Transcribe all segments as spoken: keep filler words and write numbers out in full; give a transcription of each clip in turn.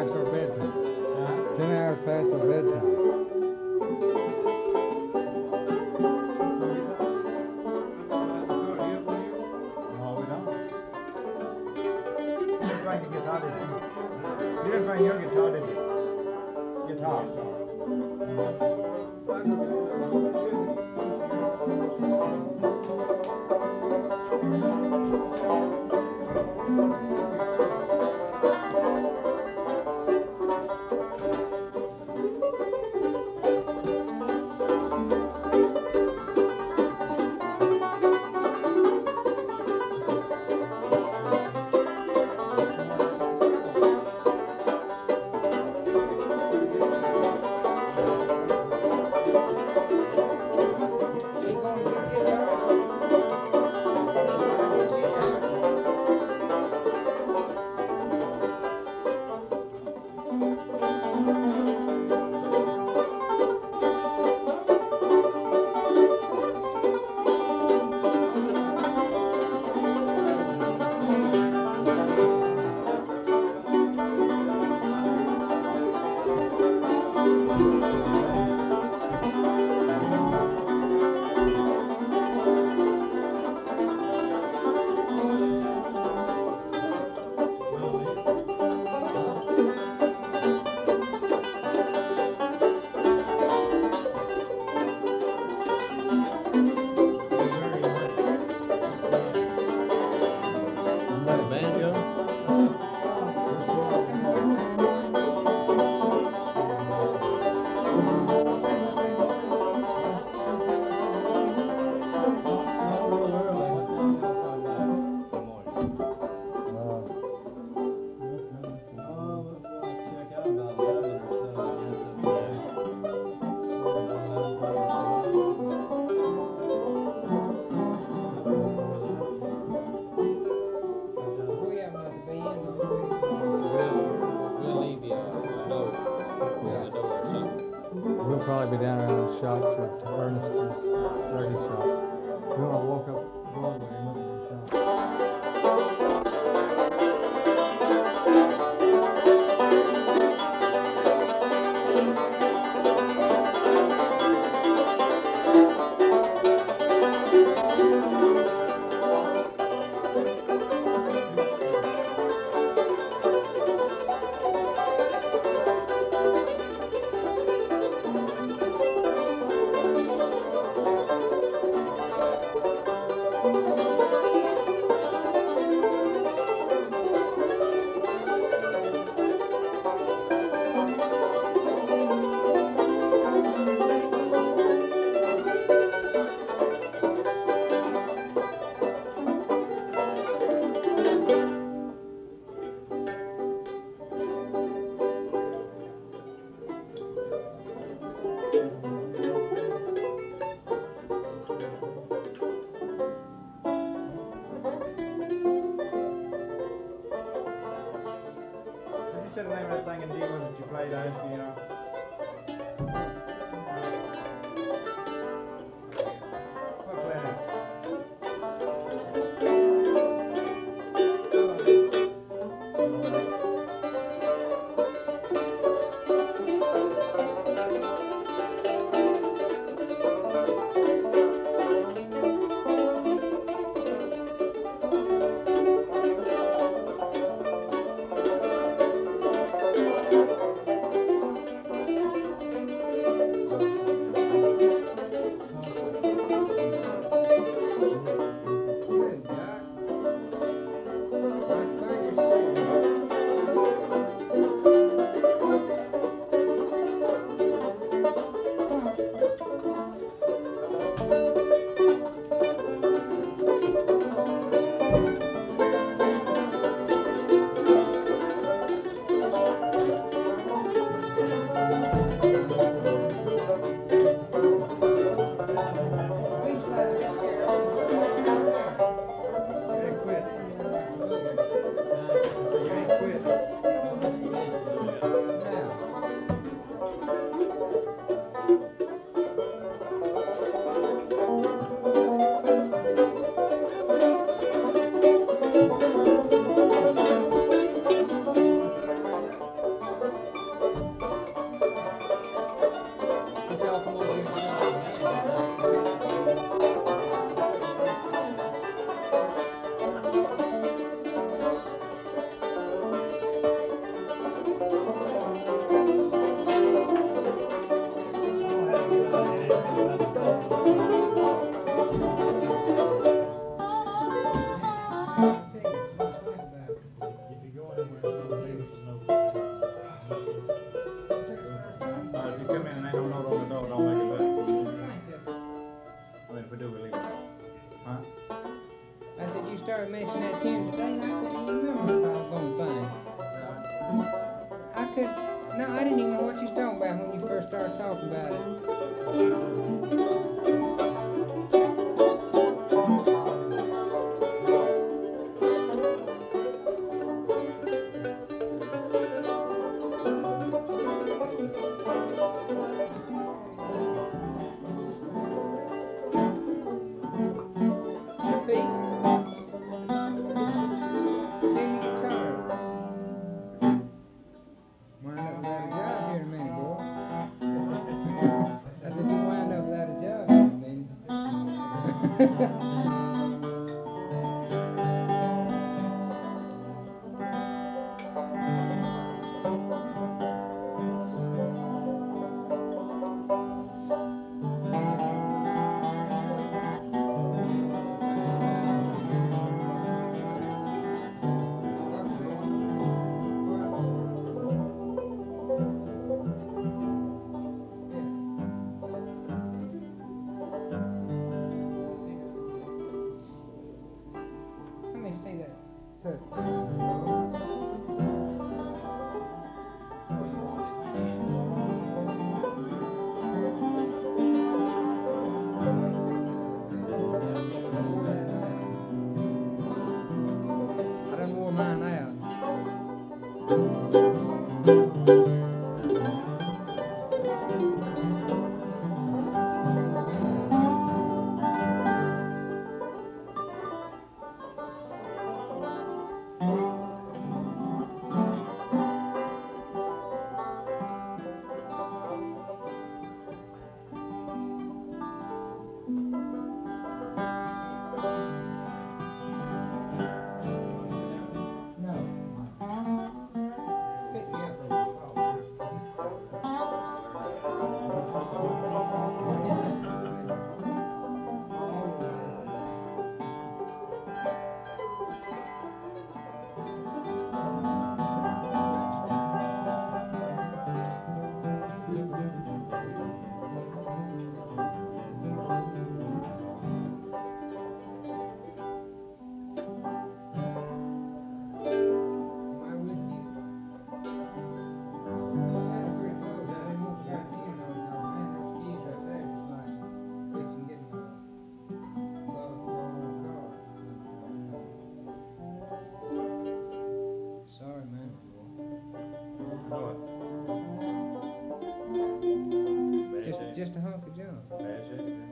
past our bedtime. Huh? Ten hours past our bedtime. No, we don't. You didn't bring the guitar, did you? You didn't bring your guitar, did you? Guitar. The banjo? We have not been, no, we. We'll leave you a note on the door or something. We'll probably be down around the shops at Ernest's record shop. We want to walk up Broadway and look at the shop. Did you say the name of that thing in D one that you played, I asked you, you know? What playing it? I done wore mine out. No. Pick me up and call. Am I with you? Sounded pretty close. I didn't want to start teaming on it, 'cause, man, those keys right there just like fixing getting my glove thrown on the car. Sorry, man. What? Bad Just, shape? just a hunk of junk. Bad shape, man.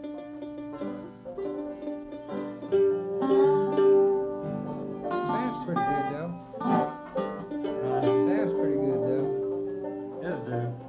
Sounds pretty good though. Uh, Sounds pretty good though. It'll do.